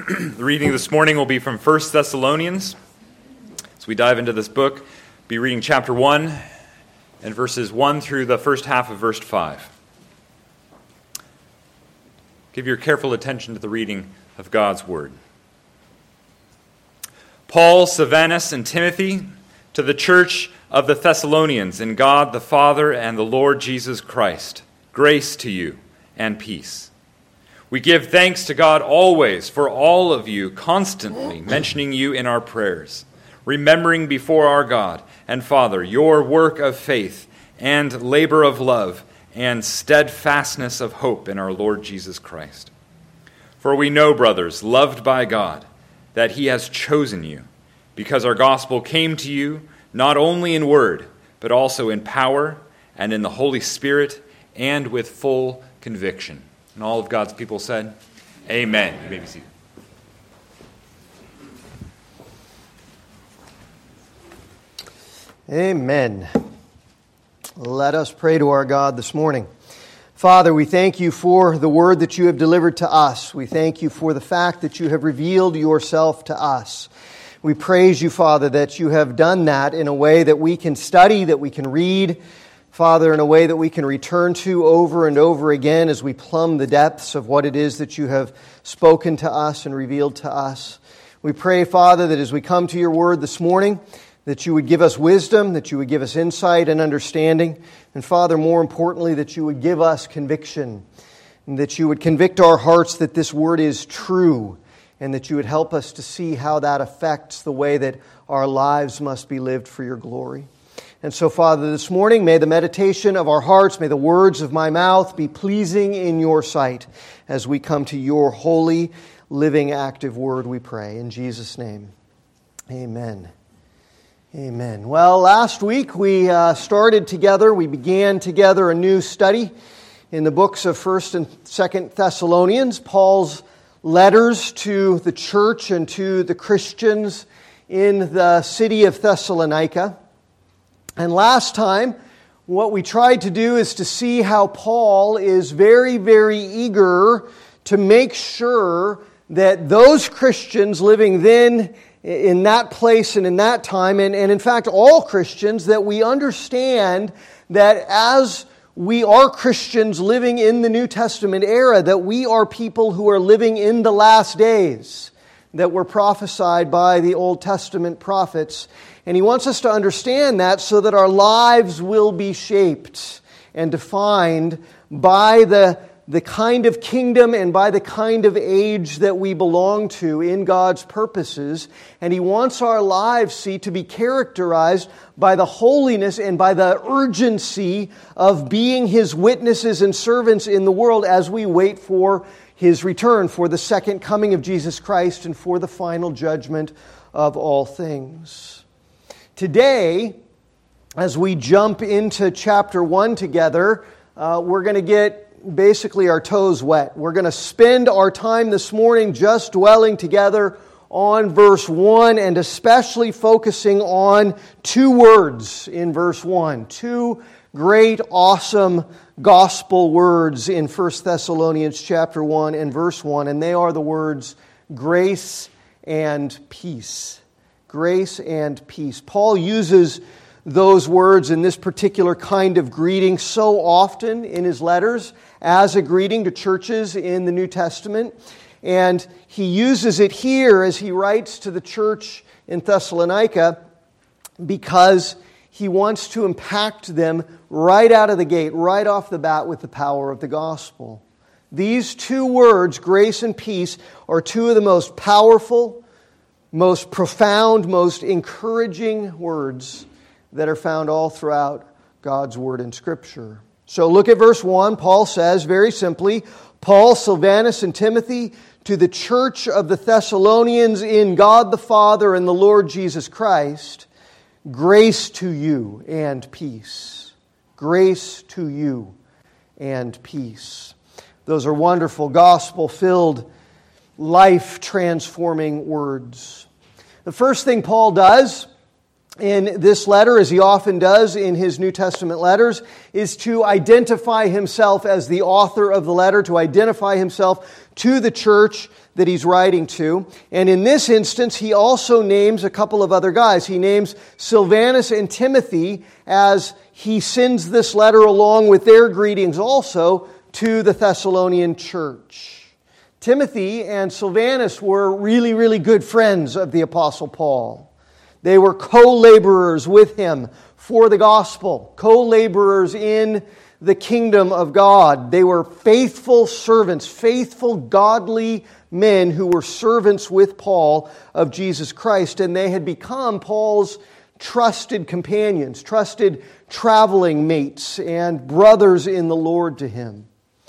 The reading this morning will be from 1 Thessalonians. As we dive into this book, be reading chapter 1 and verses 1 through the first half of verse 5. Give your careful attention to the reading of God's Word. Paul, Silvanus, and Timothy, to the church of the Thessalonians, in God the Father and the Lord Jesus Christ, grace to you and peace. We give thanks to God always for all of you, constantly mentioning you in our prayers, remembering before our God and Father your work of faith and labor of love and steadfastness of hope in our Lord Jesus Christ. For we know, brothers, loved by God, that He has chosen you, because our gospel came to you not only in word, but also in power and in the Holy Spirit and with full conviction. And all of God's people said, Amen. You may be seated. Amen. Let us pray to our God this morning. Father, we thank you for the word that you have delivered to us. We thank you for the fact that you have revealed yourself to us. We praise you, Father, that you have done that in a way that we can study, that we can read, Father, in a way that we can return to over and over again as we plumb the depths of what it is that you have spoken to us and revealed to us. We pray, Father, that as we come to your word this morning, that you would give us wisdom, that you would give us insight and understanding, and Father, more importantly, that you would give us conviction, and that you would convict our hearts that this word is true, and that you would help us to see how that affects the way that our lives must be lived for your glory. And so, Father, this morning, may the meditation of our hearts, may the words of my mouth be pleasing in your sight as we come to your holy, living, active word, we pray. In Jesus' name, amen. Amen. Well, last week we started together, we began together a new study in the books of 1st and 2nd Thessalonians, Paul's letters to the church and to the Christians in the city of Thessalonica. And last time, what we tried to do is to see how Paul is very, very eager to make sure that those Christians living then in that place and in that time, and in fact all Christians, that we understand that as we are Christians living in the New Testament era, that we are people who are living in the last days that were prophesied by the Old Testament prophets. And he wants us to understand that so that our lives will be shaped and defined by the kind of kingdom and by the kind of age that we belong to in God's purposes. And he wants our lives, to be characterized by the holiness and by the urgency of being His witnesses and servants in the world as we wait for His return, for the second coming of Jesus Christ and for the final judgment of all things. Today, as we jump into chapter 1 together, we're going to get basically our toes wet. We're going to spend our time this morning just dwelling together on verse 1 and especially focusing on two words in verse 1. Two great, awesome gospel words in 1 Thessalonians chapter 1 and verse 1, and they are the words grace and peace. Grace and peace. Paul uses those words in this particular kind of greeting so often in his letters as a greeting to churches in the New Testament. And he uses it here as he writes to the church in Thessalonica because he wants to impact them right out of the gate, right off the bat with the power of the gospel. These two words, grace and peace, are two of the most powerful, most profound, most encouraging words that are found all throughout God's Word in Scripture. So look at verse 1. Paul says, very simply, Paul, Silvanus, and Timothy, to the church of the Thessalonians in God the Father and the Lord Jesus Christ, grace to you and peace. Grace to you and peace. Those are wonderful, gospel-filled, life-transforming words. The first thing Paul does in this letter, as he often does in his New Testament letters, is to identify himself as the author of the letter, to identify himself to the church that he's writing to. And in this instance, he also names a couple of other guys. He names Silvanus and Timothy as he sends this letter along with their greetings also to the Thessalonian church. Timothy and Silvanus were really, really good friends of the Apostle Paul. They were co-laborers with him for the gospel, co-laborers in the kingdom of God. They were faithful servants, faithful, godly men who were servants with Paul of Jesus Christ, and they had become Paul's trusted companions, trusted traveling mates, and brothers in the Lord to him.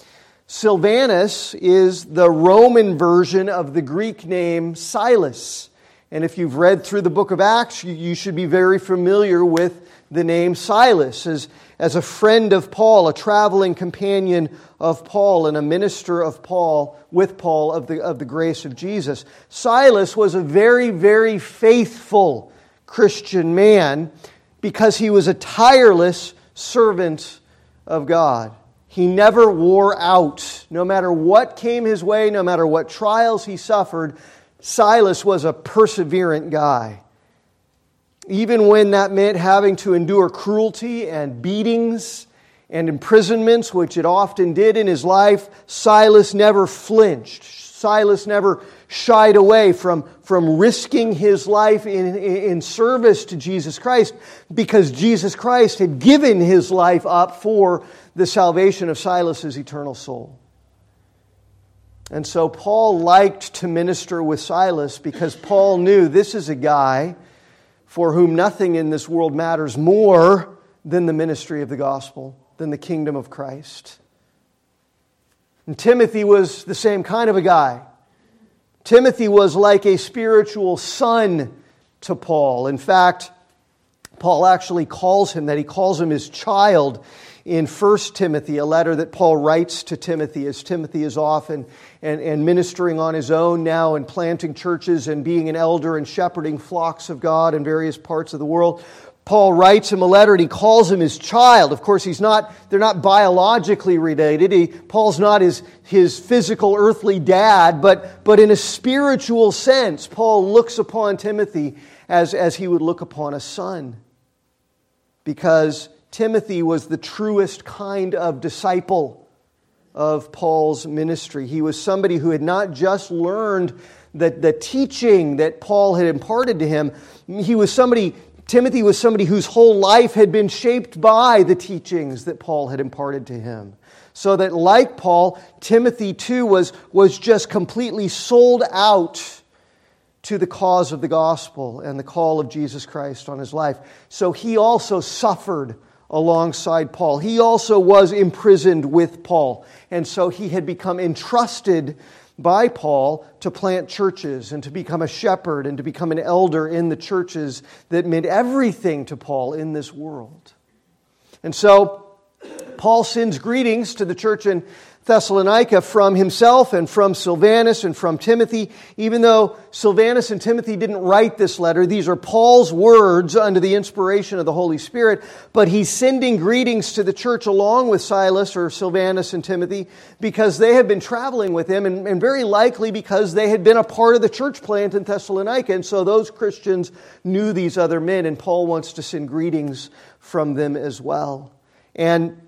Silvanus is the Roman version of the Greek name Silas. And if you've read through the book of Acts, you should be very familiar with the name Silas as a friend of Paul, a traveling companion of Paul, and a minister of Paul, with Paul, of the grace of Jesus. Silas was a very, very faithful Christian man because he was a tireless servant of God. He never wore out. No matter what came his way, no matter what trials he suffered, Silas was a perseverant guy. Even when that meant having to endure cruelty and beatings and imprisonments, which it often did in his life, Silas never flinched. Silas never shied away from risking his life in service to Jesus Christ, because Jesus Christ had given his life up for the salvation of Silas's eternal soul. And so Paul liked to minister with Silas because Paul knew this is a guy for whom nothing in this world matters more than the ministry of the gospel, than the kingdom of Christ. And Timothy was the same kind of a guy. Timothy was like a spiritual son to Paul. In fact, Paul actually calls him that. He calls him his child in 1 Timothy, a letter that Paul writes to Timothy as Timothy is off and ministering on his own now and planting churches and being an elder and shepherding flocks of God in various parts of the world. Paul writes him a letter and he calls him his child. Of course, they're not biologically related. Paul's not his physical earthly dad, but in a spiritual sense, Paul looks upon Timothy as he would look upon a son. Because Timothy was the truest kind of disciple of Paul's ministry. He was somebody who had not just learned the teaching that Paul had imparted to him. Timothy was somebody whose whole life had been shaped by the teachings that Paul had imparted to him. So that, like Paul, Timothy too was just completely sold out to the cause of the gospel and the call of Jesus Christ on his life. So he also suffered alongside Paul. He also was imprisoned with Paul. And so he had become entrusted by Paul to plant churches and to become a shepherd and to become an elder in the churches that meant everything to Paul in this world. And so Paul sends greetings to the church in Thessalonica from himself and from Silvanus and from Timothy. Even though Silvanus and Timothy didn't write this letter, these are Paul's words under the inspiration of the Holy Spirit, but he's sending greetings to the church along with Silas or Silvanus and Timothy because they have been traveling with him and very likely because they had been a part of the church plant in Thessalonica, and so those Christians knew these other men, and Paul wants to send greetings from them as well. And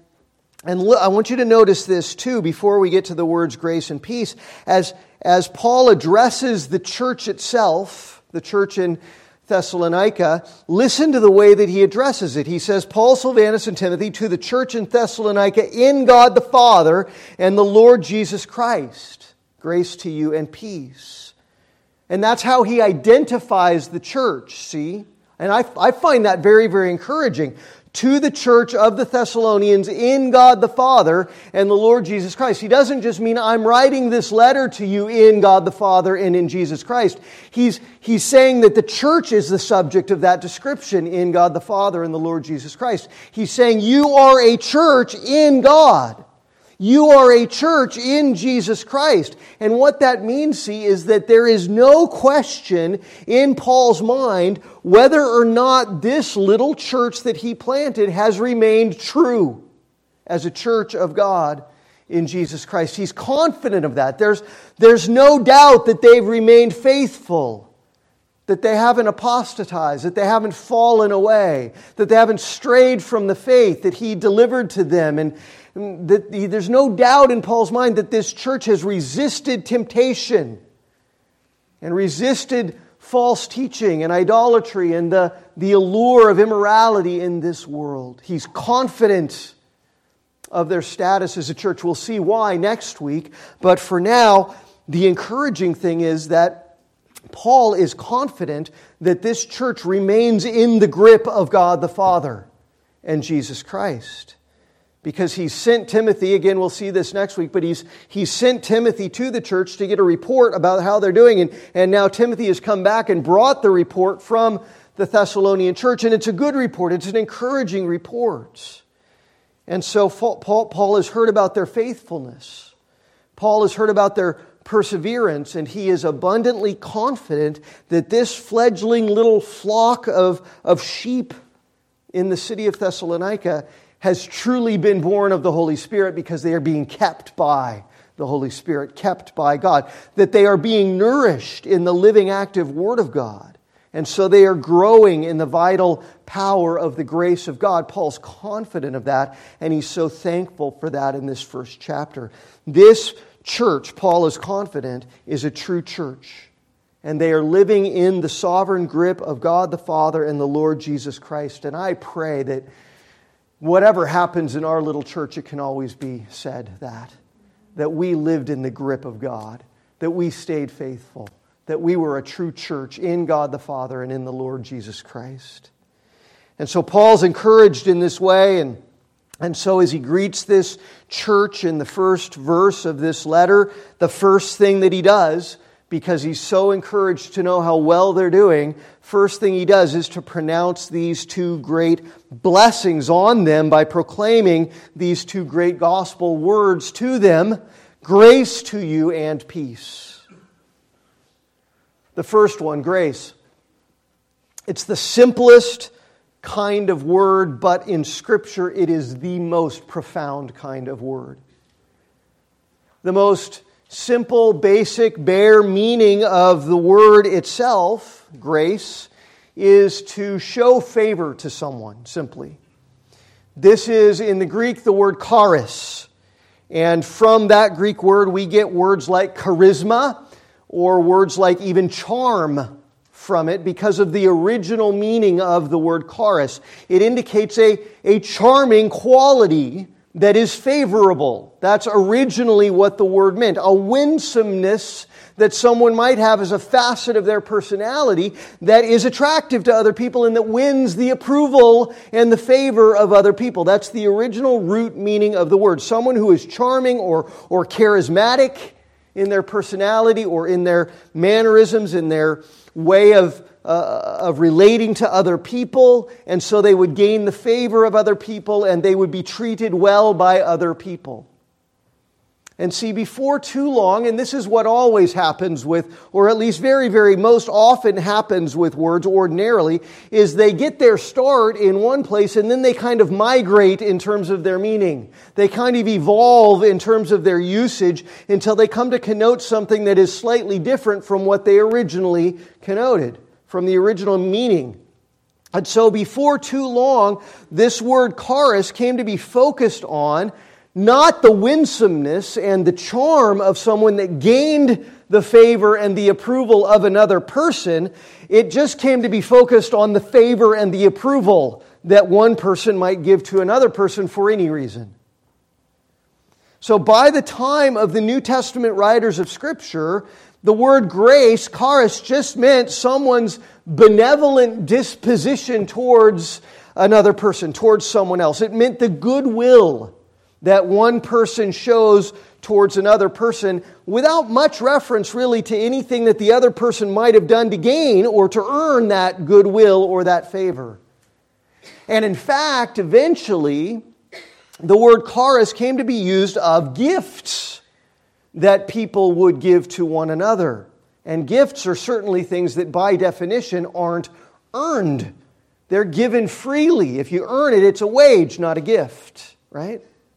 I want you to notice this too before we get to the words grace and peace. As Paul addresses the church itself, the church in Thessalonica, listen to the way that he addresses it. He says, Paul, Silvanus, and Timothy, to the church in Thessalonica in God the Father and the Lord Jesus Christ. Grace to you and peace. And that's how he identifies the church, see? And I find that very, very encouraging. To the church of the Thessalonians in God the Father and the Lord Jesus Christ. He doesn't just mean I'm writing this letter to you in God the Father and in Jesus Christ. He's saying that the church is the subject of that description in God the Father and the Lord Jesus Christ. He's saying you are a church in God. You are a church in Jesus Christ. And what that means, see, is that there is no question in Paul's mind whether or not this little church that he planted has remained true as a church of God in Jesus Christ. He's confident of that. There's no doubt that they've remained faithful, that they haven't apostatized, that they haven't fallen away, that they haven't strayed from the faith that He delivered to them. And that there's no doubt in Paul's mind that this church has resisted temptation and resisted false teaching and idolatry and the allure of immorality in this world. He's confident of their status as a church. We'll see why next week. But for now, the encouraging thing is that Paul is confident that this church remains in the grip of God the Father and Jesus Christ. Because He sent Timothy, again we'll see this next week, but he's sent Timothy to the church to get a report about how they're doing. And now Timothy has come back and brought the report from the Thessalonian church. And it's a good report. It's an encouraging report. And so Paul has heard about their faithfulness. Paul has heard about their perseverance, and he is abundantly confident that this fledgling little flock of sheep in the city of Thessalonica has truly been born of the Holy Spirit because they are being kept by the Holy Spirit, kept by God, that they are being nourished in the living, active Word of God. And so they are growing in the vital power of the grace of God. Paul's confident of that, and he's so thankful for that in this first chapter. This church, Paul is confident, is a true church. And they are living in the sovereign grip of God the Father and the Lord Jesus Christ. And I pray that whatever happens in our little church, it can always be said that we lived in the grip of God, that we stayed faithful, that we were a true church in God the Father and in the Lord Jesus Christ. And so Paul's encouraged in this way, and so as he greets this church in the first verse of this letter, the first thing that he does, because he's so encouraged to know how well they're doing, first thing he does is to pronounce these two great blessings on them by proclaiming these two great gospel words to them, grace to you and peace. The first one, grace. It's the simplest kind of word, but in Scripture it is the most profound kind of word. The most simple, basic, bare meaning of the word itself, grace, is to show favor to someone, simply. This is, in the Greek, the word charis. And from that Greek word, we get words like charisma, or words like even charm from it, because of the original meaning of the word charis. It indicates a charming quality that is favorable. That's originally what the word meant. A winsomeness that someone might have as a facet of their personality that is attractive to other people and that wins the approval and the favor of other people. That's the original root meaning of the word. Someone who is charming or charismatic in their personality or in their mannerisms, in their way of relating to other people, and so they would gain the favor of other people and they would be treated well by other people. And see, before too long, and this is what always happens with, or at least very, very most often happens with words ordinarily, is they get their start in one place and then they kind of migrate in terms of their meaning. They kind of evolve in terms of their usage until they come to connote something that is slightly different from what they originally connoted, from the original meaning. And so before too long, this word charis came to be focused on not the winsomeness and the charm of someone that gained the favor and the approval of another person. It just came to be focused on the favor and the approval that one person might give to another person for any reason. So by the time of the New Testament writers of Scripture, the word grace, charis, just meant someone's benevolent disposition towards another person, towards someone else. It meant the goodwill that one person shows towards another person without much reference really to anything that the other person might have done to gain or to earn that goodwill or that favor. And in fact, eventually, the word charis came to be used of gifts that people would give to one another. And gifts are certainly things that by definition aren't earned. They're given freely. If you earn it, it's a wage, not a gift, right?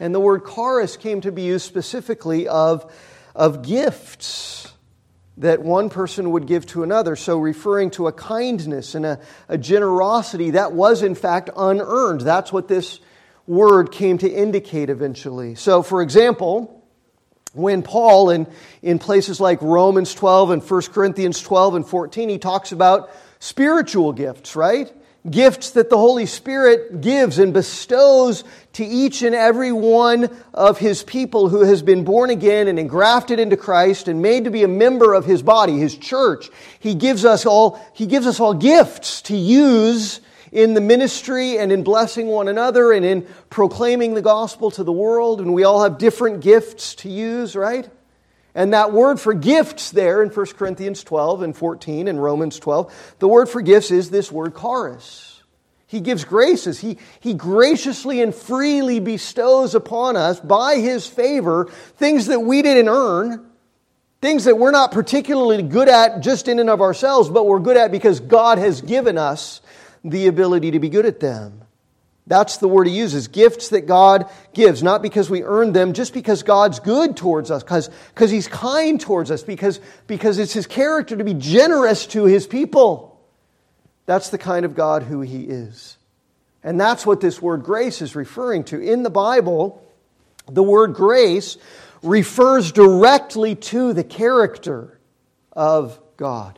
And the word charis came to be used specifically of gifts that one person would give to another. So referring to a kindness and a generosity that was in fact unearned. That's what this word came to indicate eventually. So for example, when Paul in places like Romans 12 and 1 Corinthians 12 and 14, he talks about spiritual gifts, right? Gifts that the Holy Spirit gives and bestows to each and every one of His people who has been born again and engrafted into Christ and made to be a member of His body, His church. He gives us all gifts to use in the ministry and in blessing one another and in proclaiming the gospel to the world. And we all have different gifts to use, right? And that word for gifts there in 1 Corinthians 12 and 14 and Romans 12, the word for gifts is this word charis. He gives graces. He graciously and freely bestows upon us by His favor things that we didn't earn, things that we're not particularly good at just in and of ourselves, but we're good at because God has given us the ability to be good at them. That's the word he uses. Gifts that God gives, not because we earned them, just because God's good towards us, because He's kind towards us, because it's His character to be generous to His people. That's the kind of God who He is. And that's what this word grace is referring to. In the Bible, the word grace refers directly to the character of God.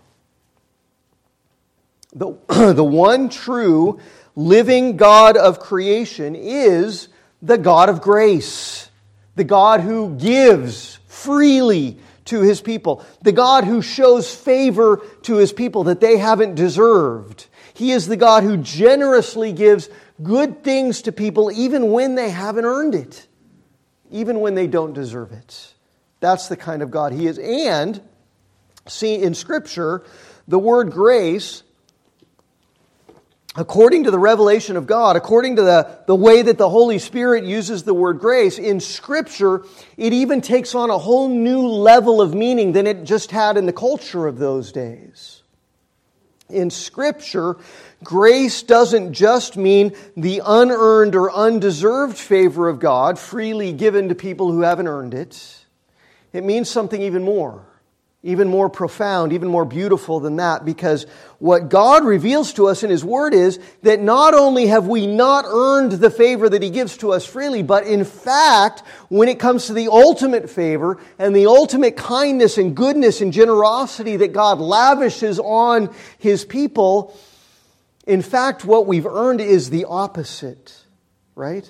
The one true living God of creation is the God of grace. The God who gives freely to His people. The God who shows favor to His people that they haven't deserved. He is the God who generously gives good things to people even when they haven't earned it. Even when they don't deserve it. That's the kind of God He is. And, see, in Scripture, the word grace, according to the revelation of God, according to the way that the Holy Spirit uses the word grace, in Scripture, it even takes on a whole new level of meaning than it just had in the culture of those days. In Scripture, grace doesn't just mean the unearned or undeserved favor of God freely given to people who haven't earned it. It means something even more profound, even more beautiful than that, because what God reveals to us in His Word is that not only have we not earned the favor that He gives to us freely, but in fact, when it comes to the ultimate favor and the ultimate kindness and goodness and generosity that God lavishes on His people, in fact, what we've earned is the opposite, right?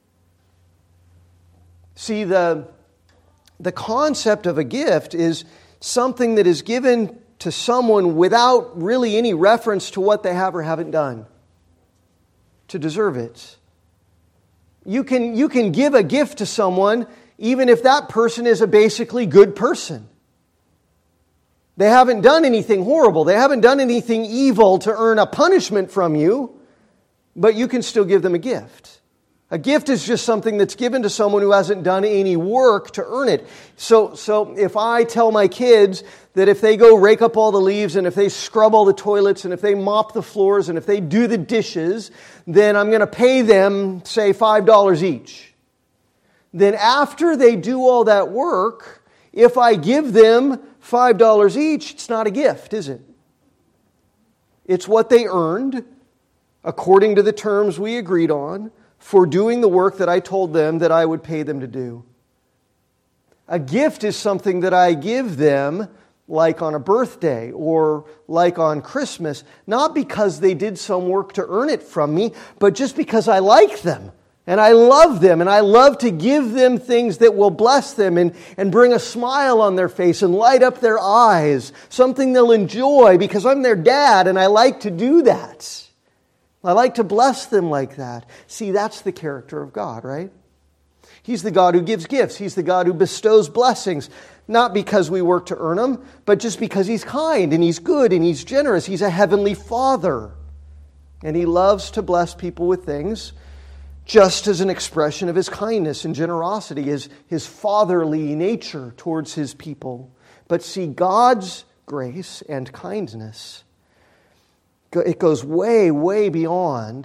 See, the concept of a gift is something that is given to someone without really any reference to what they have or haven't done to deserve it. You can give a gift to someone even if that person is a basically good person. They haven't done anything horrible. They haven't done anything evil to earn a punishment from you, but you can still give them a gift. A gift is just something that's given to someone who hasn't done any work to earn it. So if I tell my kids that if they go rake up all the leaves and if they scrub all the toilets and if they mop the floors and if they do the dishes, then I'm going to pay them, say, $5 each. Then after they do all that work, if I give them $5 each, it's not a gift, is it? It's what they earned according to the terms we agreed on, for doing the work that I told them that I would pay them to do. A gift is something that I give them like on a birthday or like on Christmas, not because they did some work to earn it from me, but just because I like them and I love them and I love to give them things that will bless them and bring a smile on their face and light up their eyes, something they'll enjoy because I'm their dad and I like to do that. I like to bless them like that. See, that's the character of God, right? He's the God who gives gifts. He's the God who bestows blessings, not because we work to earn them, but just because He's kind and He's good and He's generous. He's a heavenly Father. And He loves to bless people with things just as an expression of His kindness and generosity, His fatherly nature towards His people. But see, God's grace and kindness, it goes way, way beyond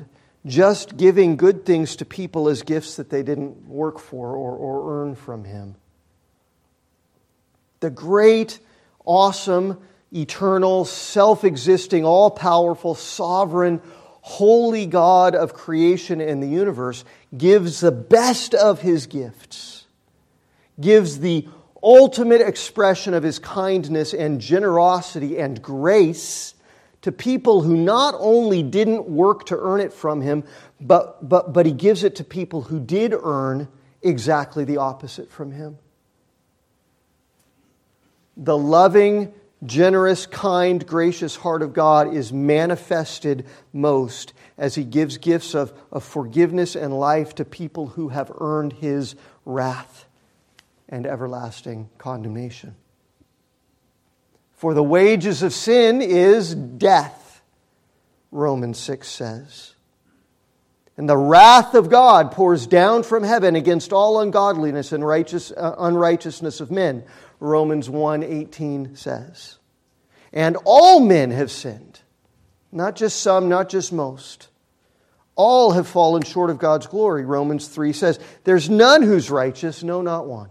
just giving good things to people as gifts that they didn't work for or earn from Him. The great, awesome, eternal, self-existing, all-powerful, sovereign, holy God of creation and the universe gives the best of His gifts, gives the ultimate expression of His kindness and generosity and grace to people who not only didn't work to earn it from Him, but He gives it to people who did earn exactly the opposite from Him. The loving, generous, kind, gracious heart of God is manifested most as He gives gifts of forgiveness and life to people who have earned His wrath and everlasting condemnation. For the wages of sin is death, Romans 6 says. And the wrath of God pours down from heaven against all ungodliness and unrighteousness of men, Romans 1:18 says. And all men have sinned, not just some, not just most. All have fallen short of God's glory, Romans 3 says. There's none who's righteous, no, not one.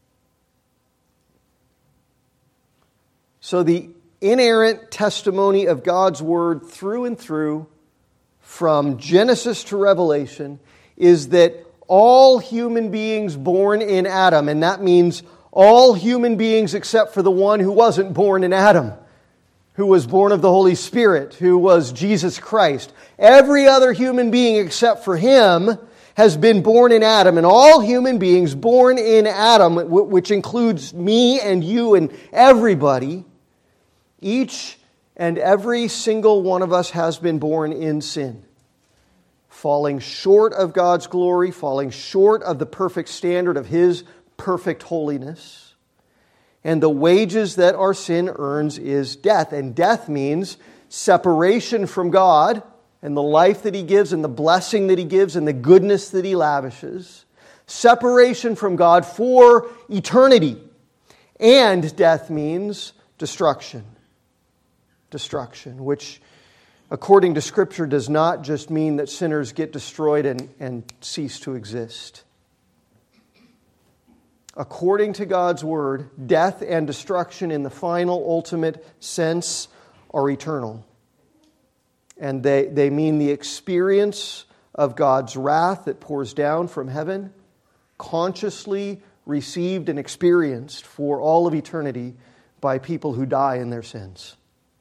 So the inerrant testimony of God's Word through and through, from Genesis to Revelation, is that all human beings born in Adam, and that means all human beings except for the one who wasn't born in Adam, who was born of the Holy Spirit, who was Jesus Christ. Every other human being except for Him has been born in Adam, and all human beings born in Adam, which includes me and you and everybody, each and every single one of us has been born in sin, falling short of God's glory, falling short of the perfect standard of His perfect holiness. And the wages that our sin earns is death. And death means separation from God and the life that He gives and the blessing that He gives and the goodness that He lavishes. Separation from God for eternity. And death means destruction. Destruction, which according to Scripture does not just mean that sinners get destroyed and cease to exist. According to God's Word, death and destruction in the final, ultimate sense are eternal. And they mean the experience of God's wrath that pours down from heaven, consciously received and experienced for all of eternity by people who die in their sins.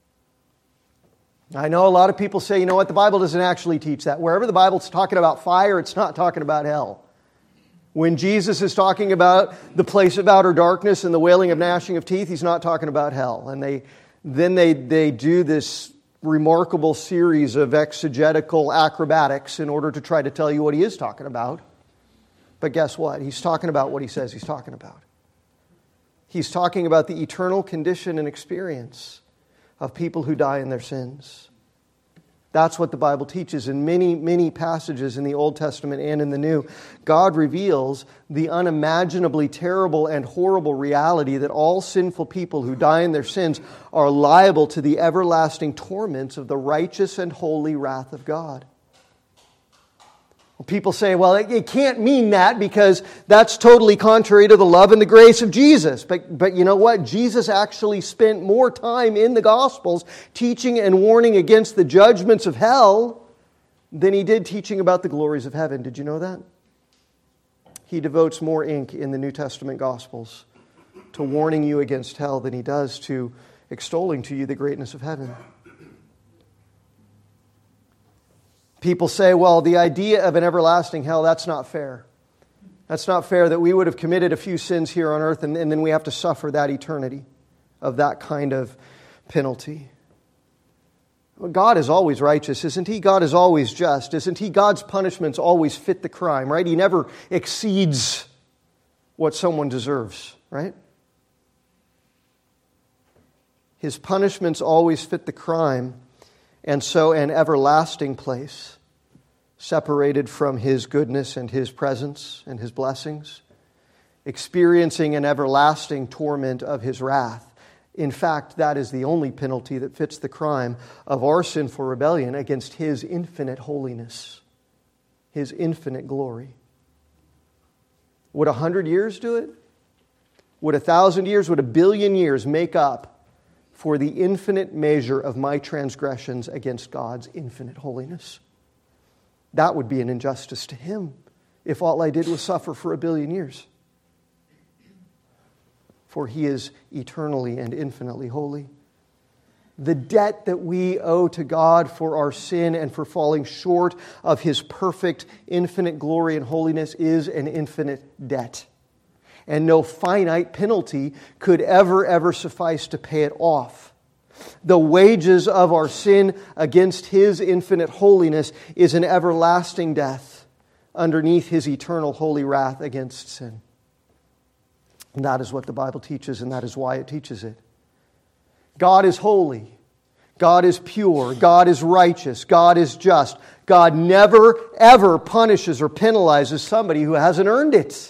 I know a lot of people say, you know what, the Bible doesn't actually teach that. Wherever the Bible's talking about fire, it's not talking about hell. When Jesus is talking about the place of outer darkness and the wailing of gnashing of teeth, He's not talking about hell. And they do this remarkable series of exegetical acrobatics in order to try to tell you what He is talking about. But guess what? He's talking about what He says He's talking about. He's talking about the eternal condition and experience of people who die in their sins. That's what the Bible teaches. In many, many passages in the Old Testament and in the New, God reveals the unimaginably terrible and horrible reality that all sinful people who die in their sins are liable to the everlasting torments of the righteous and holy wrath of God. Well, people say, well, it can't mean that because that's totally contrary to the love and the grace of Jesus. But you know what? Jesus actually spent more time in the Gospels teaching and warning against the judgments of hell than He did teaching about the glories of heaven. Did you know that? He devotes more ink in the New Testament Gospels to warning you against hell than He does to extolling to you the greatness of heaven. People say, well, the idea of an everlasting hell, that's not fair. That's not fair that we would have committed a few sins here on earth and then we have to suffer that eternity of that kind of penalty. Well, God is always righteous, isn't He? God is always just, isn't He? God's punishments always fit the crime, right? He never exceeds what someone deserves, right? His punishments always fit the crime. And so an everlasting place, separated from His goodness and His presence and His blessings, experiencing an everlasting torment of His wrath. In fact, that is the only penalty that fits the crime of our sinful rebellion against His infinite holiness His infinite glory. Would 100 years do it? Would 1,000 years, would 1,000,000,000 years make up for the infinite measure of my transgressions against God's infinite holiness? That would be an injustice to Him if all I did was suffer for 1,000,000,000 years. For He is eternally and infinitely holy. The debt that we owe to God for our sin and for falling short of His perfect, infinite glory and holiness is an infinite debt. And no finite penalty could ever suffice to pay it off. The wages of our sin against His infinite holiness is an everlasting death underneath His eternal holy wrath against sin. And that is what the Bible teaches, and that is why it teaches it. God is holy. God is pure. God is righteous. God is just. God never, ever punishes or penalizes somebody who hasn't earned it.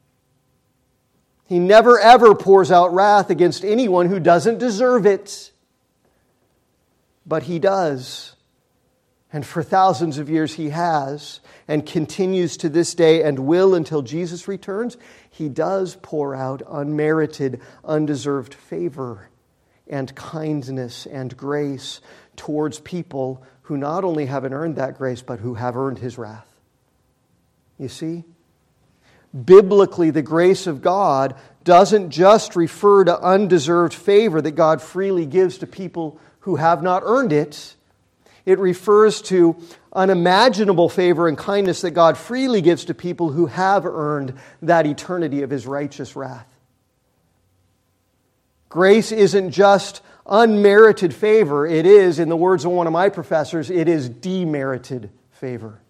He never, ever pours out wrath against anyone who doesn't deserve it. But He does. And for thousands of years He has, and continues to this day and will until Jesus returns. He does pour out unmerited, undeserved favor and kindness and grace towards people who not only haven't earned that grace, but who have earned His wrath. You see? Biblically, the grace of God doesn't just refer to undeserved favor that God freely gives to people who have not earned it. It refers to unimaginable favor and kindness that God freely gives to people who have earned that eternity of His righteous wrath. Grace isn't just unmerited favor. It is, in the words of one of my professors, it is demerited favor.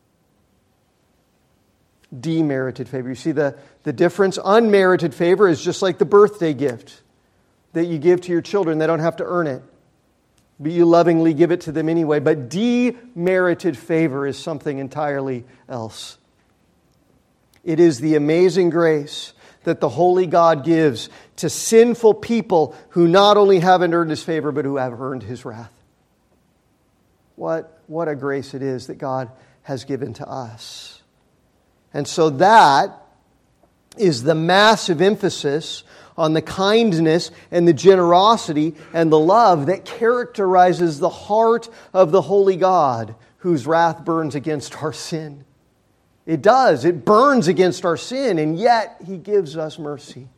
Demerited favor. You see the difference? Unmerited favor is just like the birthday gift that you give to your children. They don't have to earn it, but you lovingly give it to them anyway. But demerited favor is something entirely else. It is the amazing grace that the holy God gives to sinful people who not only haven't earned His favor, but who have earned His wrath. What a grace it is that God has given to us. And so that is the massive emphasis on the kindness and the generosity and the love that characterizes the heart of the holy God, whose wrath burns against our sin. It does. It burns against our sin, and yet He gives us mercy.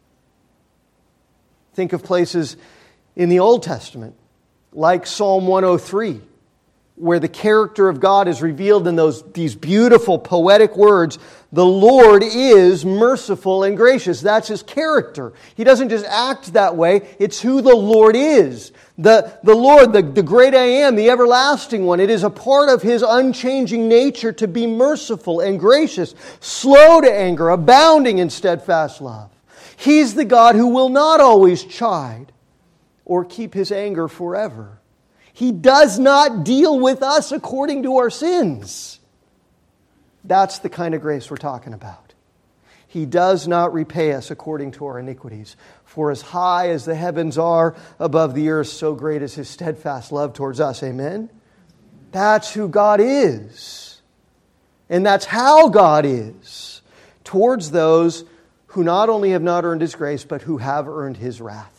Think of places in the Old Testament, like Psalm 103, where the character of God is revealed in these beautiful poetic words. The Lord is merciful and gracious. That's His character. He doesn't just act that way. It's who the Lord is. The Lord, the great I am, the everlasting one. It is a part of His unchanging nature to be merciful and gracious, slow to anger, abounding in steadfast love. He's the God who will not always chide or keep His anger forever. He does not deal with us according to our sins. That's the kind of grace we're talking about. He does not repay us according to our iniquities. For as high as the heavens are above the earth, so great is His steadfast love towards us. Amen? That's who God is. And that's how God is towards those who not only have not earned His grace, but who have earned His wrath.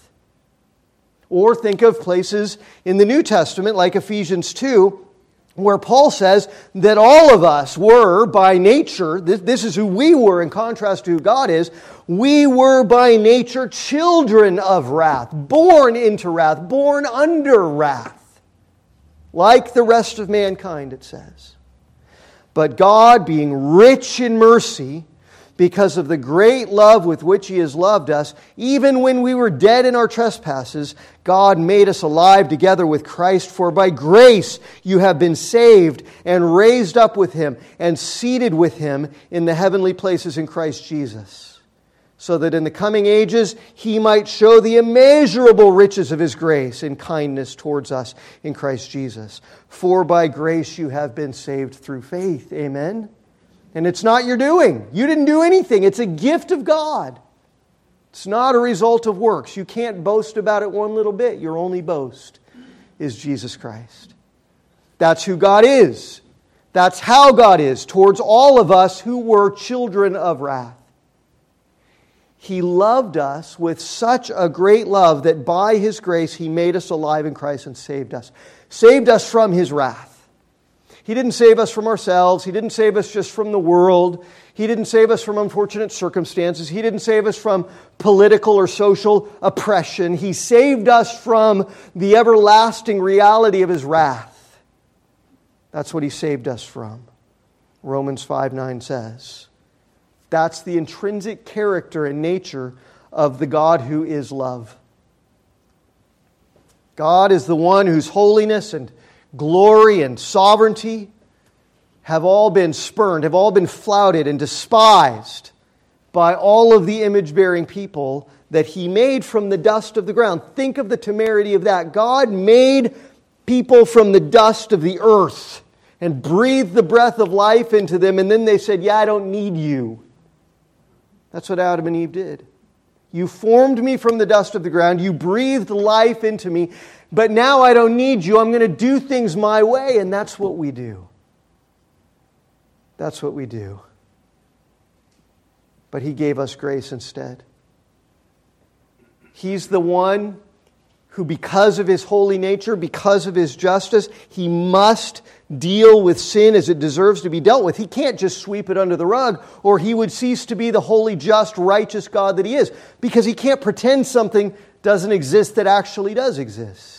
Or think of places in the New Testament, like Ephesians 2, where Paul says that all of us were by nature, this is who we were in contrast to who God is, we were by nature children of wrath, born into wrath, born under wrath, like the rest of mankind, it says. But God, being rich in mercy, because of the great love with which He has loved us, even when we were dead in our trespasses, God made us alive together with Christ. For by grace you have been saved and raised up with Him and seated with Him in the heavenly places in Christ Jesus, so that in the coming ages He might show the immeasurable riches of His grace and kindness towards us in Christ Jesus. For by grace you have been saved through faith. Amen? And it's not your doing. You didn't do anything. It's a gift of God. It's not a result of works. You can't boast about it one little bit. Your only boast is Jesus Christ. That's who God is. That's how God is towards all of us who were children of wrath. He loved us with such a great love that by His grace He made us alive in Christ and saved us. Saved us from His wrath. He didn't save us from ourselves. He didn't save us just from the world. He didn't save us from unfortunate circumstances. He didn't save us from political or social oppression. He saved us from the everlasting reality of His wrath. That's what He saved us from. Romans 5:9 says. That's the intrinsic character and nature of the God who is love. God is the one whose holiness and glory and sovereignty have all been spurned, have all been flouted and despised by all of the image-bearing people that He made from the dust of the ground. Think of the temerity of that. God made people from the dust of the earth and breathed the breath of life into them, and then they said, "Yeah, I don't need you." That's what Adam and Eve did. You formed me from the dust of the ground. You breathed life into me. But now I don't need you. I'm going to do things my way. And that's what we do. That's what we do. But He gave us grace instead. He's the one who, because of His holy nature, because of His justice, He must deal with sin as it deserves to be dealt with. He can't just sweep it under the rug, or He would cease to be the holy, just, righteous God that He is. Because He can't pretend something doesn't exist that actually does exist.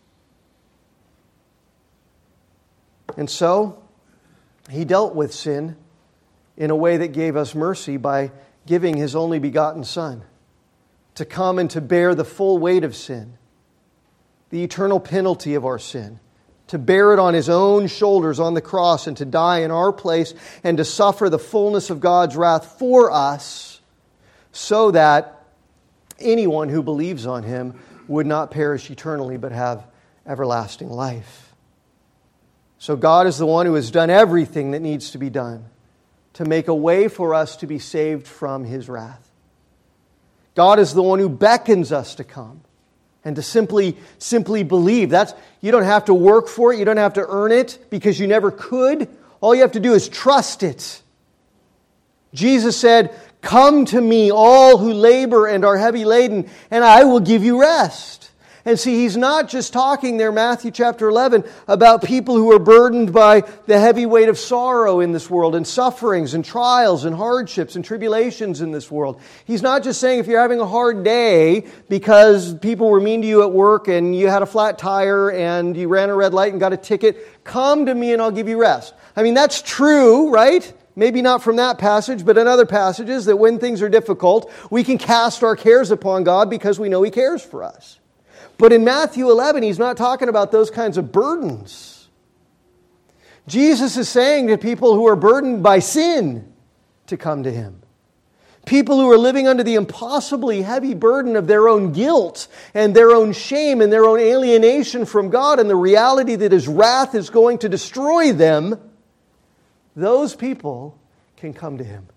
And so, He dealt with sin in a way that gave us mercy by giving His only begotten Son to come and to bear the full weight of sin, the eternal penalty of our sin, to bear it on His own shoulders on the cross and to die in our place and to suffer the fullness of God's wrath for us so that anyone who believes on Him would not perish eternally but have everlasting life. So God is the one who has done everything that needs to be done to make a way for us to be saved from His wrath. God is the one who beckons us to come and to simply believe. You don't have to work for it. You don't have to earn it because you never could. All you have to do is trust it. Jesus said, "Come to me, all who labor and are heavy laden, and I will give you rest." And see, He's not just talking there, Matthew chapter 11, about people who are burdened by the heavy weight of sorrow in this world and sufferings and trials and hardships and tribulations in this world. He's not just saying if you're having a hard day because people were mean to you at work and you had a flat tire and you ran a red light and got a ticket, come to me and I'll give you rest. I mean, that's true, right? Maybe not from that passage, but in other passages, that when things are difficult, we can cast our cares upon God because we know He cares for us. But in Matthew 11, He's not talking about those kinds of burdens. Jesus is saying to people who are burdened by sin to come to Him. People who are living under the impossibly heavy burden of their own guilt and their own shame and their own alienation from God and the reality that His wrath is going to destroy them, those people can come to Him.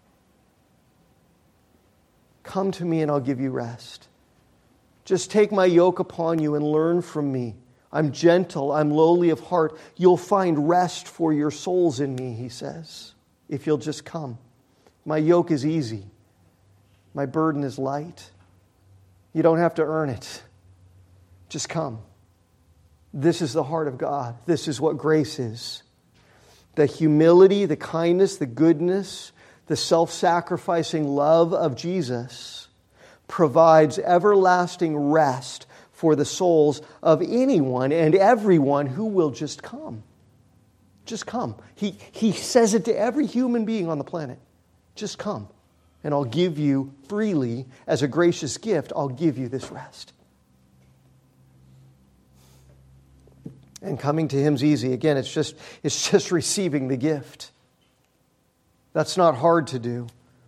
Come to me and I'll give you rest. Just take my yoke upon you and learn from me. I'm gentle, I'm lowly of heart. You'll find rest for your souls in me, He says, if you'll just come. My yoke is easy. My burden is light. You don't have to earn it. Just come. This is the heart of God. This is what grace is. The humility, the kindness, the goodness, the self-sacrificing love of Jesus provides everlasting rest for the souls of anyone and everyone who will just come. Just come. He says it to every human being on the planet. Just come, and I'll give you freely, as a gracious gift, I'll give you this rest. And coming to Him's easy. Again, it's just receiving the gift. That's not hard to do.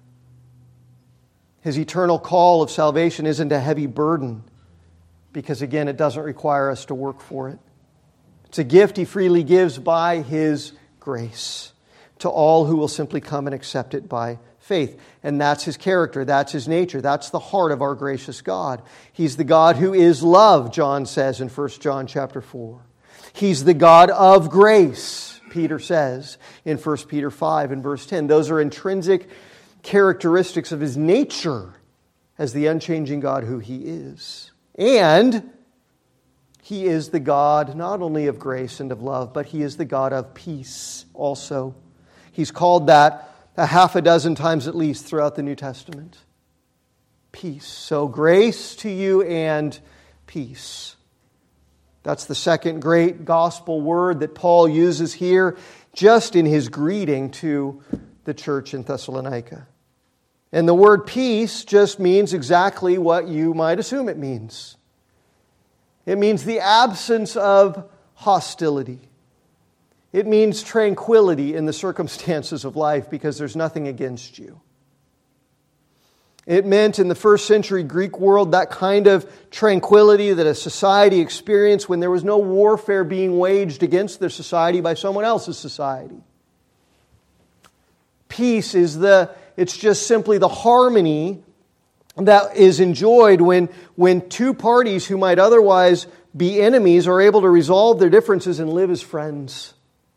His eternal call of salvation isn't a heavy burden because, again, it doesn't require us to work for it. It's a gift He freely gives by His grace to all who will simply come and accept it by faith. And that's His character. That's His nature. That's the heart of our gracious God. He's the God who is love, John says in 1 John chapter 4. He's the God of grace, Peter says in 1 Peter 5 and verse 10. Those are intrinsic characteristics of His nature as the unchanging God who He is. And He is the God not only of grace and of love, but He is the God of peace also. He's called that a half a dozen times at least throughout the New Testament. Peace. So grace to you and peace. That's the second great gospel word that Paul uses here just in his greeting to the church in Thessalonica. And the word peace just means exactly what you might assume it means. It means the absence of hostility. It means tranquility in the circumstances of life because there's nothing against you. It meant in the first century Greek world that kind of tranquility that a society experienced when there was no warfare being waged against their society by someone else's society. Peace is it's just simply the harmony that is enjoyed when two parties who might otherwise be enemies are able to resolve their differences and live as friends.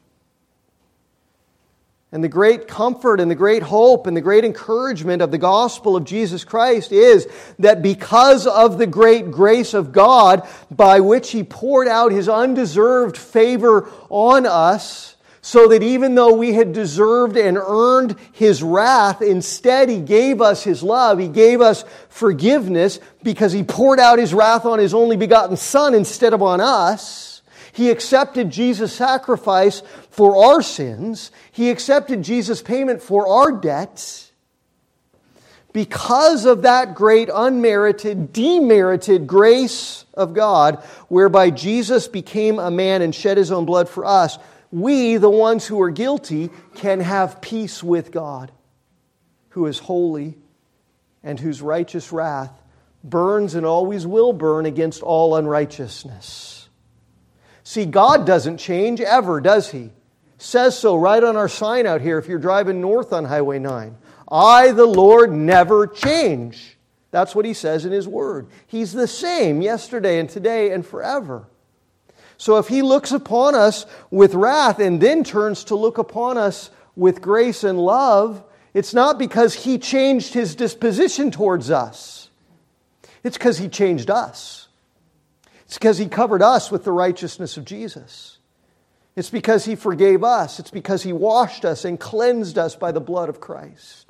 And the great comfort and the great hope and the great encouragement of the gospel of Jesus Christ is that because of the great grace of God by which He poured out His undeserved favor on us, so that even though we had deserved and earned His wrath, instead He gave us His love. He gave us forgiveness because He poured out His wrath on His only begotten Son instead of on us. He accepted Jesus' sacrifice for our sins. He accepted Jesus' payment for our debts. Because of that great unmerited, demerited grace of God, whereby Jesus became a man and shed His own blood for us, we, the ones who are guilty, can have peace with God, who is holy and whose righteous wrath burns and always will burn against all unrighteousness. See, God doesn't change ever, does He? Says so right on our sign out here if you're driving north on Highway 9. I, the Lord, never change. That's what He says in His Word. He's the same yesterday and today and forever. So if He looks upon us with wrath and then turns to look upon us with grace and love, it's not because He changed His disposition towards us. It's because He changed us. It's because He covered us with the righteousness of Jesus. It's because He forgave us. It's because He washed us and cleansed us by the blood of Christ.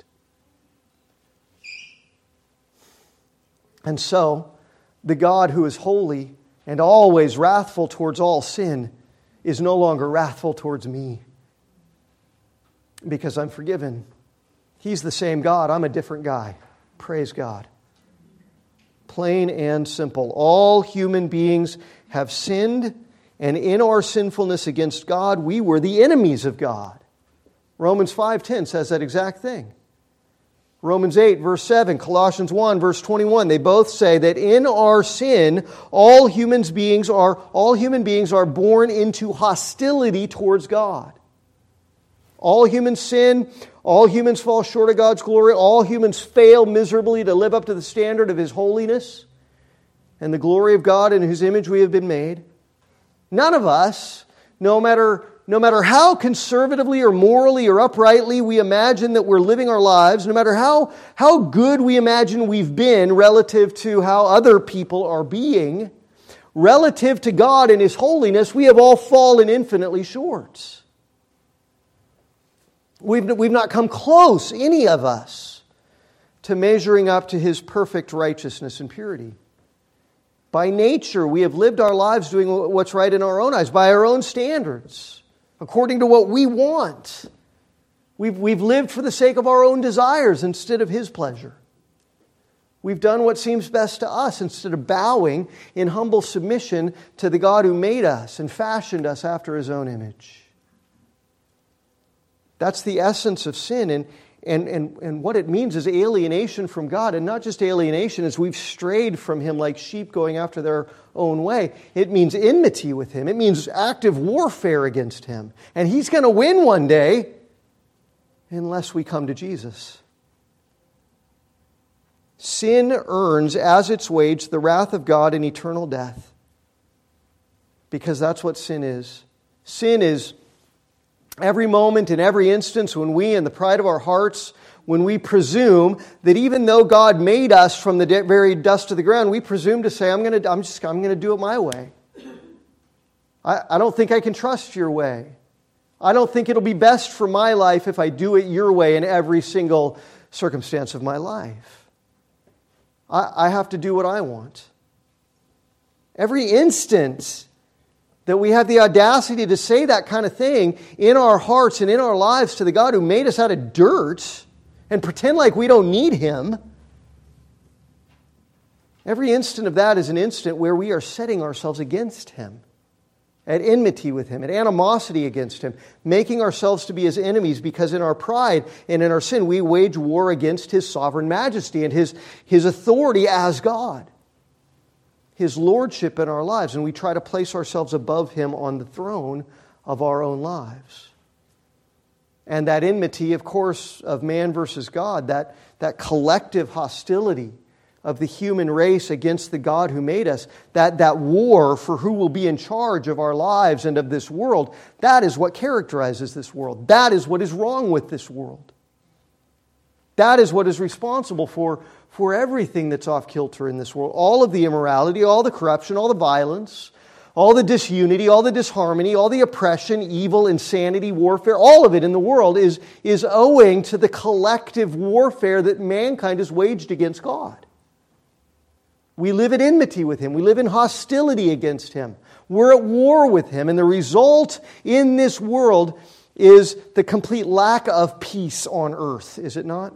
And so, the God who is holy and always wrathful towards all sin is no longer wrathful towards me because I'm forgiven. He's the same God. I'm a different guy. Praise God. Plain and simple. All human beings have sinned, and in our sinfulness against God, we were the enemies of God. Romans 5:10 says that exact thing. Romans 8, verse 7, Colossians 1, verse 21, they both say that in our sin, all human beings are born into hostility towards God. All humans sin, all humans fall short of God's glory, all humans fail miserably to live up to the standard of His holiness and the glory of God in whose image we have been made. None of us, no matter how conservatively or morally or uprightly we imagine that we're living our lives, no matter how good we imagine we've been relative to how other people are being, relative to God and His holiness, we have all fallen infinitely short. We've not come close, any of us, to measuring up to His perfect righteousness and purity. By nature, we have lived our lives doing what's right in our own eyes, by our own standards, according to what we want. We've lived for the sake of our own desires instead of His pleasure. We've done what seems best to us instead of bowing in humble submission to the God who made us and fashioned us after His own image. That's the essence of sin, and what it means is alienation from God, and not just alienation as we've strayed from Him like sheep going after their own way. It means enmity with Him. It means active warfare against Him. And He's going to win one day unless we come to Jesus. Sin earns as its wage the wrath of God and eternal death, because that's what sin is. Sin is Every moment and every instance when we, in the pride of our hearts, when we presume that even though God made us from the very dust of the ground, we presume to say, I'm going to do it my way. I don't think I can trust your way. I don't think it'll be best for my life if I do it your way in every single circumstance of my life. I have to do what I want. Every instant that we have the audacity to say that kind of thing in our hearts and in our lives to the God who made us out of dirt and pretend like we don't need Him, every instant of that is an instant where we are setting ourselves against Him, at enmity with Him, at animosity against Him, making ourselves to be His enemies because in our pride and in our sin we wage war against His sovereign majesty and His authority as God, His lordship in our lives, and we try to place ourselves above Him on the throne of our own lives. And that enmity, of course, of man versus God, that collective hostility of the human race against the God who made us, that war for who will be in charge of our lives and of this world, that is what characterizes this world. That is what is wrong with this world. That is what is responsible for everything that's off kilter in this world. All of the immorality, all the corruption, all the violence, all the disunity, all the disharmony, all the oppression, evil, insanity, warfare, all of it in the world is owing to the collective warfare that mankind has waged against God. We live at enmity with Him. We live in hostility against Him. We're at war with Him. And the result in this world is the complete lack of peace on earth, is it not?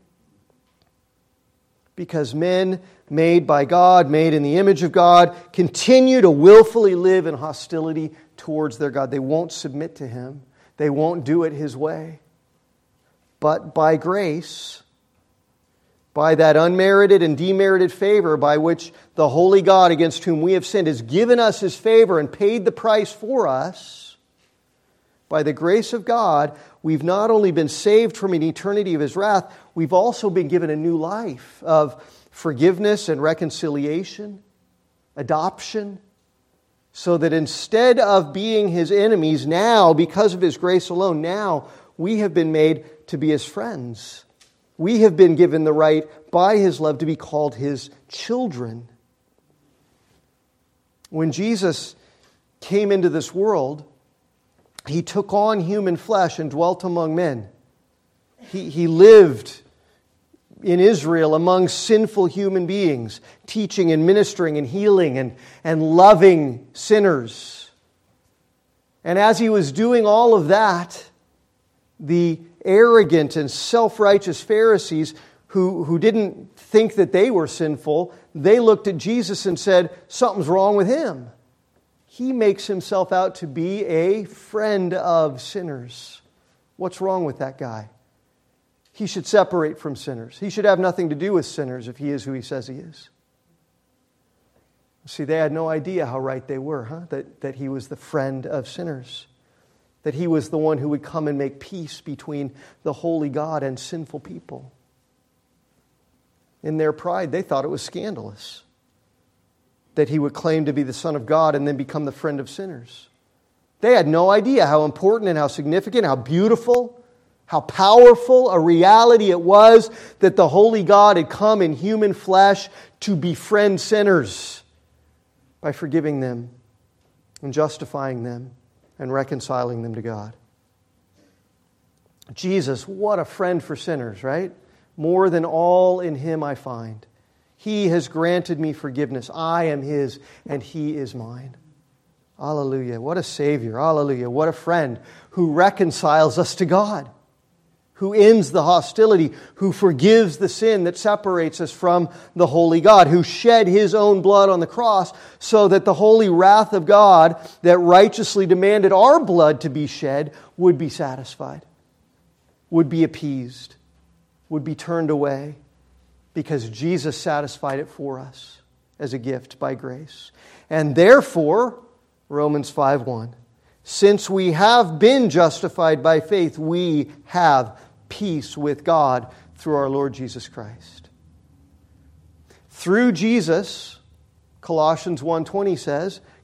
Because men made by God, made in the image of God, continue to willfully live in hostility towards their God. They won't submit to Him. They won't do it His way. But by grace, by that unmerited and demerited favor by which the holy God against whom we have sinned has given us His favor and paid the price for us, by the grace of God, we've not only been saved from an eternity of His wrath, we've also been given a new life of forgiveness and reconciliation, adoption, so that instead of being His enemies, now, because of His grace alone, now we have been made to be His friends. We have been given the right by His love to be called His children. When Jesus came into this world, He took on human flesh and dwelt among men. He lived in Israel among sinful human beings, teaching and ministering and healing and loving sinners. And as He was doing all of that, the arrogant and self-righteous Pharisees who didn't think that they were sinful, they looked at Jesus and said, something's wrong with Him. He makes Himself out to be a friend of sinners. What's wrong with that guy? He should separate from sinners. He should have nothing to do with sinners if He is who He says He is. See, they had no idea how right they were, that He was the friend of sinners. That He was the one who would come and make peace between the holy God and sinful people. In their pride, they thought it was scandalous that He would claim to be the Son of God and then become the friend of sinners. They had no idea how important and how significant, how beautiful, how powerful a reality it was that the holy God had come in human flesh to befriend sinners by forgiving them and justifying them and reconciling them to God. Jesus, what a friend for sinners, right? More than all in Him I find. He has granted me forgiveness. I am His and He is mine. Hallelujah. What a Savior. Hallelujah. What a friend who reconciles us to God, who ends the hostility, who forgives the sin that separates us from the holy God, who shed His own blood on the cross so that the holy wrath of God that righteously demanded our blood to be shed would be satisfied, would be appeased, would be turned away, because Jesus satisfied it for us as a gift by grace. And therefore, Romans 5:1, since we have been justified by faith, we have peace with God through our Lord Jesus Christ. Through Jesus, Colossians 1:20 says,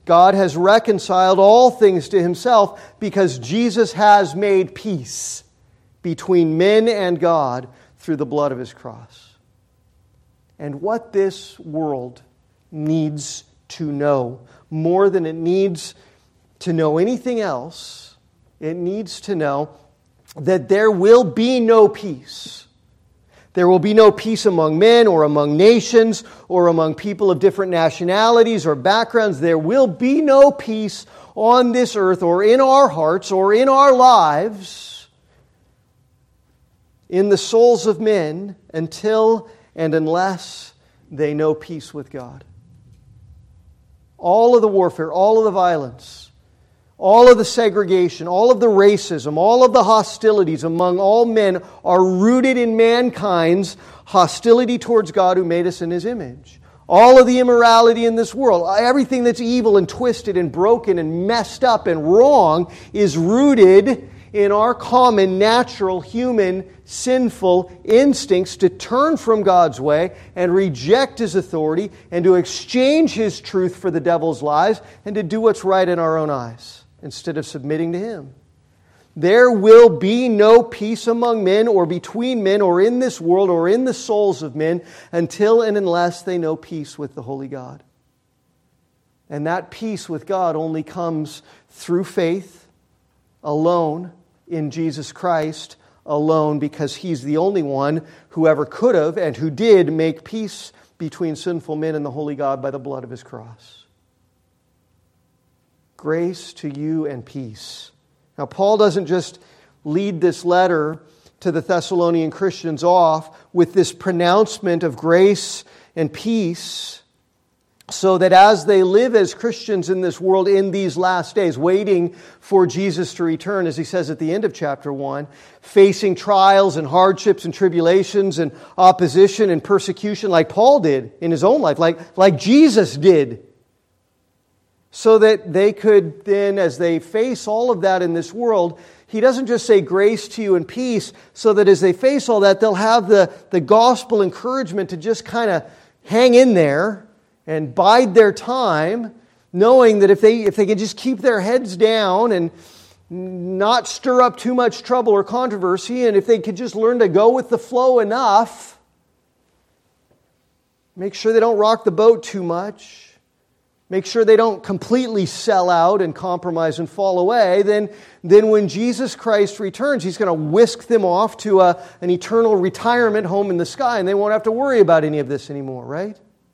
God has reconciled all things to Himself because Jesus has made peace between men and God through the blood of His cross. And what this world needs to know, more than it needs to know anything else, it needs to know that there will be no peace. There will be no peace among men or among nations or among people of different nationalities or backgrounds. There will be no peace on this earth or in our hearts or in our lives, in the souls of men, until and unless they know peace with God. All of the warfare, all of the violence, all of the segregation, all of the racism, all of the hostilities among all men are rooted in mankind's hostility towards God who made us in His image. All of the immorality in this world, everything that's evil and twisted and broken and messed up and wrong is rooted in our common, natural, human, sinful instincts to turn from God's way and reject His authority and to exchange His truth for the devil's lies and to do what's right in our own eyes instead of submitting to Him. There will be no peace among men or between men or in this world or in the souls of men until and unless they know peace with the Holy God. And that peace with God only comes through faith alone in Jesus Christ alone, because He's the only one who ever could have and who did make peace between sinful men and the Holy God by the blood of His cross. Grace to you and peace. Now, Paul doesn't just lead this letter to the Thessalonian Christians off with this pronouncement of grace and peace, so that as they live as Christians in this world in these last days, waiting for Jesus to return, as he says at the end of chapter 1, facing trials and hardships and tribulations and opposition and persecution like Paul did in his own life, like Jesus did, so that they could then, as they face all of that in this world, he doesn't just say grace to you and peace, so that as they face all that, they'll have the gospel encouragement to just kind of hang in there and bide their time, knowing that if they can just keep their heads down and not stir up too much trouble or controversy, and if they could just learn to go with the flow enough, make sure they don't rock the boat too much, make sure they don't completely sell out and compromise and fall away, then when Jesus Christ returns, He's going to whisk them off to an eternal retirement home in the sky, and they won't have to worry about any of this anymore, right?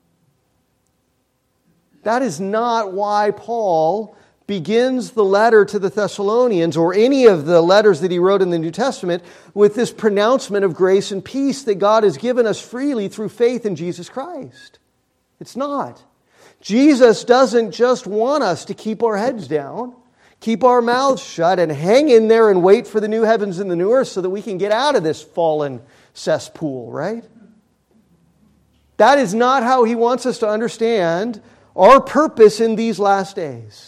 That is not why Paul begins the letter to the Thessalonians, or any of the letters that he wrote in the New Testament, with this pronouncement of grace and peace that God has given us freely through faith in Jesus Christ. It's not. Jesus doesn't just want us to keep our heads down, keep our mouths shut, and hang in there and wait for the new heavens and the new earth so that we can get out of this fallen cesspool, right? That is not how He wants us to understand our purpose in these last days.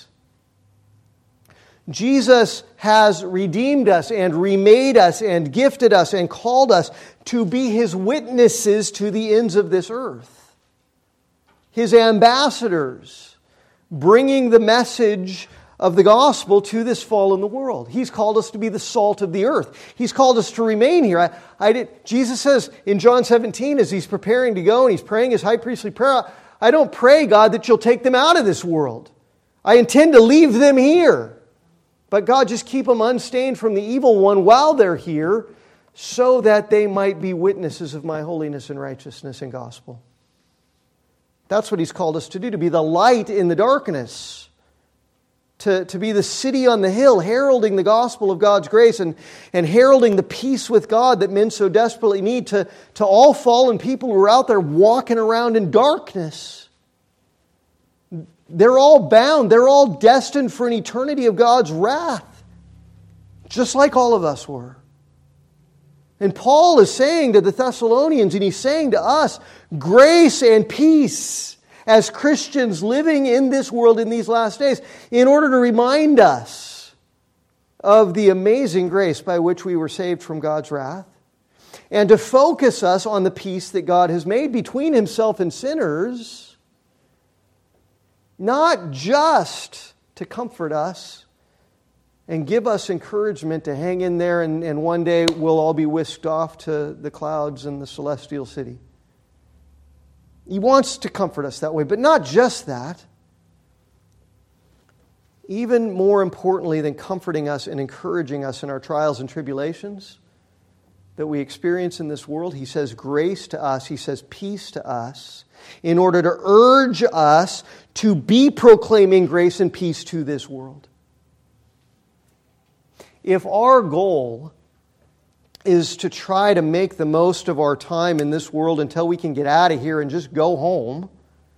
Jesus has redeemed us and remade us and gifted us and called us to be His witnesses to the ends of this earth. His ambassadors, bringing the message of the gospel to this fallen world. He's called us to be the salt of the earth. He's called us to remain here. Jesus says in John 17, as He's preparing to go and He's praying His high priestly prayer, I don't pray, God, that You'll take them out of this world. I intend to leave them here. But God, just keep them unstained from the evil one while they're here, so that they might be witnesses of My holiness and righteousness and gospel. That's what He's called us to do, to be the light in the darkness, to be the city on the hill, heralding the gospel of God's grace and heralding the peace with God that men so desperately need to all fallen people who are out there walking around in darkness. They're all bound. They're all destined for an eternity of God's wrath, just like all of us were. And Paul is saying to the Thessalonians, and he's saying to us, grace and peace as Christians living in this world in these last days, in order to remind us of the amazing grace by which we were saved from God's wrath, and to focus us on the peace that God has made between Himself and sinners, not just to comfort us and give us encouragement to hang in there and one day we'll all be whisked off to the clouds in the celestial city. He wants to comfort us that way, but not just that. Even more importantly than comforting us and encouraging us in our trials and tribulations that we experience in this world, he says grace to us, he says peace to us, in order to urge us to be proclaiming grace and peace to this world. If our goal is to try to make the most of our time in this world until we can get out of here and just go home,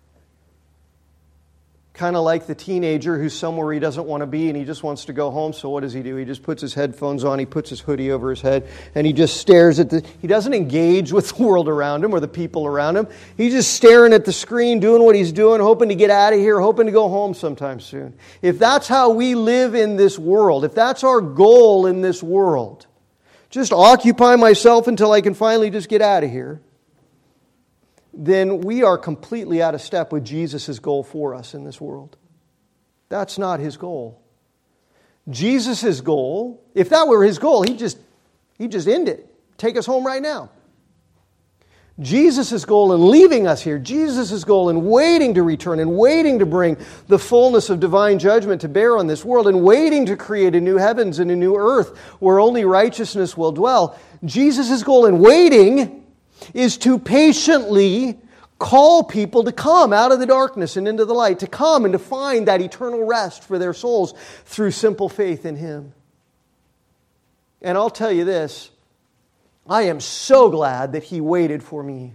kind of like the teenager who's somewhere he doesn't want to be and he just wants to go home, so what does he do? He just puts his headphones on, he puts his hoodie over his head, and he just stares at he doesn't engage with the world around him or the people around him. He's just staring at the screen, doing what he's doing, hoping to get out of here, hoping to go home sometime soon. If that's how we live in this world, if that's our goal in this world, just occupy myself until I can finally just get out of here, then we are completely out of step with Jesus' goal for us in this world. That's not his goal. Jesus' goal, if that were his goal, he'd just end it. Take us home right now. Jesus' goal in leaving us here, Jesus' goal in waiting to return and waiting to bring the fullness of divine judgment to bear on this world and waiting to create a new heavens and a new earth where only righteousness will dwell, Jesus' goal in waiting is to patiently call people to come out of the darkness and into the light, to come and to find that eternal rest for their souls through simple faith in him. And I'll tell you this, I am so glad that he waited for me.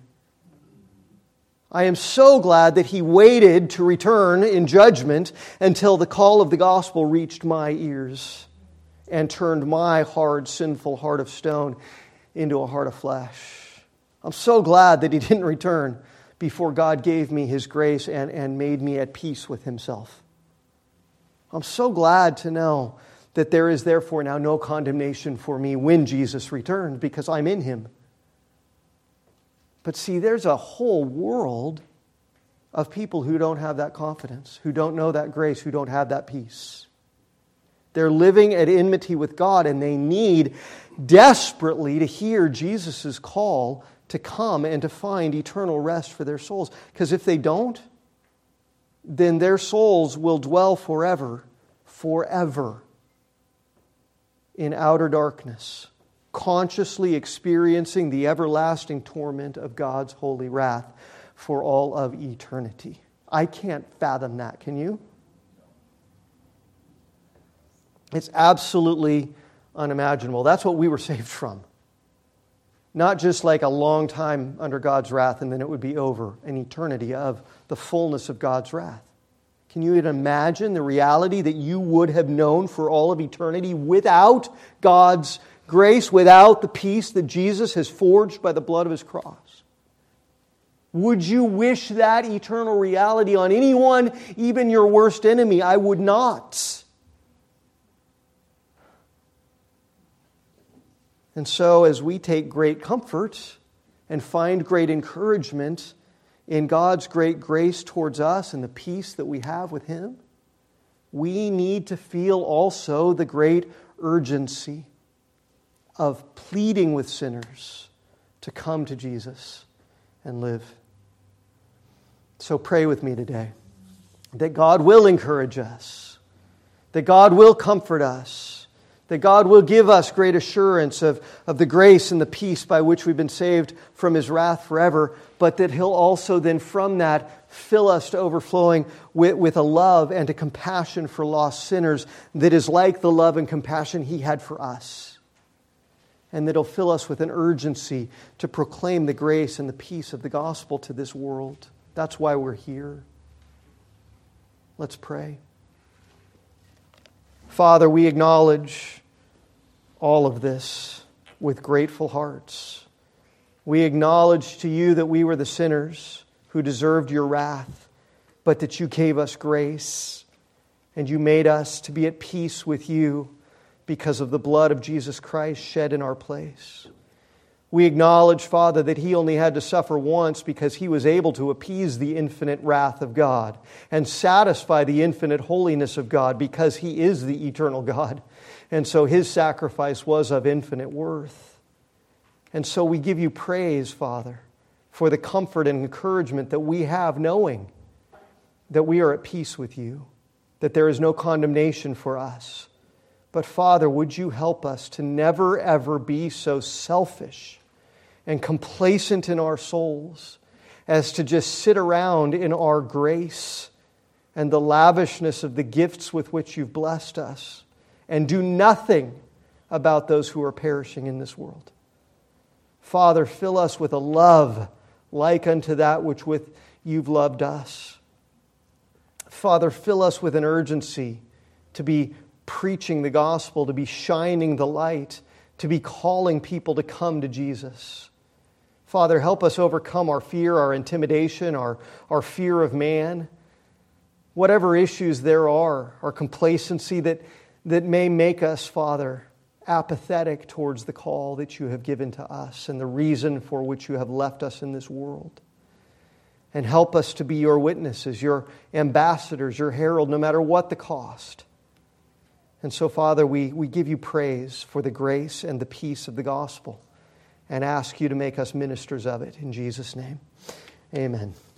I am so glad that he waited to return in judgment until the call of the gospel reached my ears and turned my hard, sinful heart of stone into a heart of flesh. I'm so glad that he didn't return before God gave me his grace and made me at peace with himself. I'm so glad to know that there is therefore now no condemnation for me when Jesus returns because I'm in him. But see, there's a whole world of people who don't have that confidence, who don't know that grace, who don't have that peace. They're living at enmity with God and they need desperately to hear Jesus' call to come and to find eternal rest for their souls. Because if they don't, then their souls will dwell forever in outer darkness, consciously experiencing the everlasting torment of God's holy wrath for all of eternity. I can't fathom that, can you? It's absolutely unimaginable. That's what we were saved from. Not just like a long time under God's wrath and then it would be over, an eternity of the fullness of God's wrath. Can you even imagine the reality that you would have known for all of eternity without God's grace, without the peace that Jesus has forged by the blood of his cross? Would you wish that eternal reality on anyone, even your worst enemy? I would not. And so as we take great comfort and find great encouragement in God's great grace towards us and the peace that we have with him, we need to feel also the great urgency of pleading with sinners to come to Jesus and live. So pray with me today that God will encourage us, that God will comfort us, that God will give us great assurance of the grace and the peace by which we've been saved from his wrath forever, but that he'll also then from that fill us to overflowing with a love and a compassion for lost sinners that is like the love and compassion he had for us. And that he'll fill us with an urgency to proclaim the grace and the peace of the gospel to this world. That's why we're here. Let's pray. Father, we acknowledge all of this with grateful hearts. We acknowledge to you that we were the sinners who deserved your wrath, but that you gave us grace and you made us to be at peace with you because of the blood of Jesus Christ shed in our place. We acknowledge, Father, that He only had to suffer once because He was able to appease the infinite wrath of God and satisfy the infinite holiness of God because He is the eternal God. And so His sacrifice was of infinite worth. And so we give You praise, Father, for the comfort and encouragement that we have knowing that we are at peace with You, that there is no condemnation for us. But Father, would You help us to never ever be so selfish and complacent in our souls as to just sit around in our grace and the lavishness of the gifts with which You've blessed us and do nothing about those who are perishing in this world. Father, fill us with a love like unto that which with You've loved us. Father, fill us with an urgency to be preaching the gospel, to be shining the light, to be calling people to come to Jesus. Father, help us overcome our fear, our intimidation, our fear of man. Whatever issues there are, our complacency that may make us, Father, apathetic towards the call that You have given to us and the reason for which You have left us in this world. And help us to be Your witnesses, Your ambassadors, Your herald, no matter what the cost. And so, Father, we give You praise for the grace and the peace of the gospel and ask You to make us ministers of it. In Jesus' name, amen.